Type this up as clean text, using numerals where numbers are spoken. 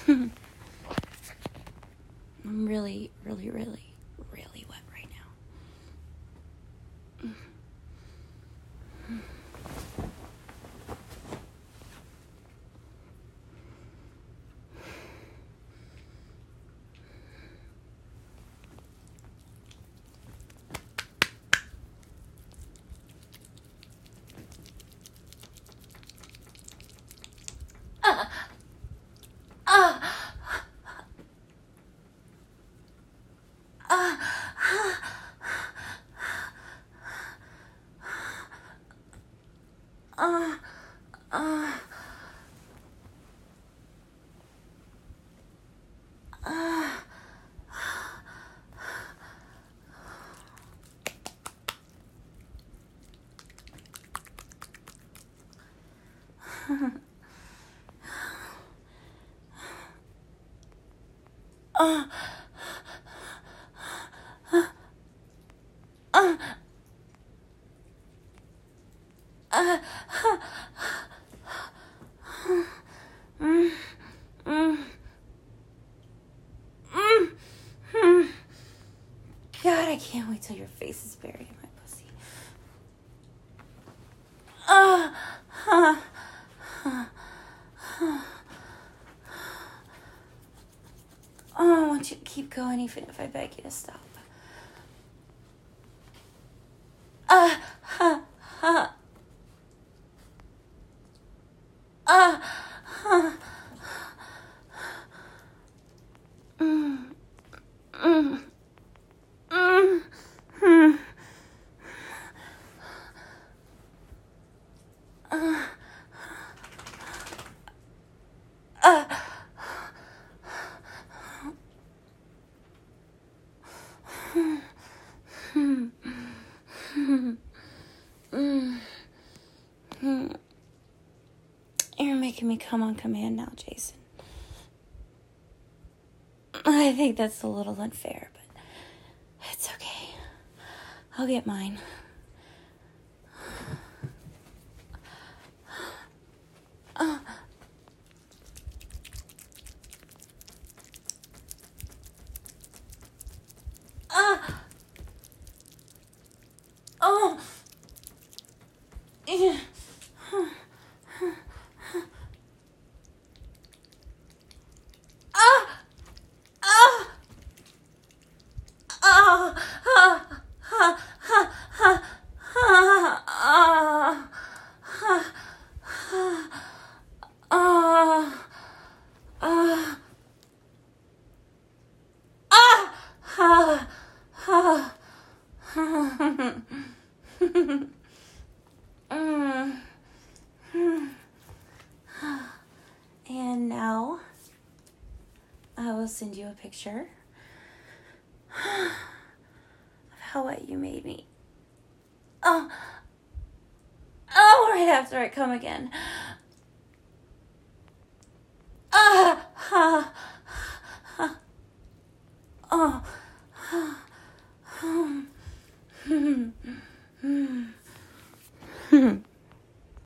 I'm really, really, really, really wet right now. God, I can't wait till your face is buried in my pussy. Oh, I want you to keep going even if I beg you to stop. You're making me come on command now, Jason. I think that's a little unfair, but it's okay. I'll get mine. And now I will send you a picture of how wet you made me. Oh, right after I come again.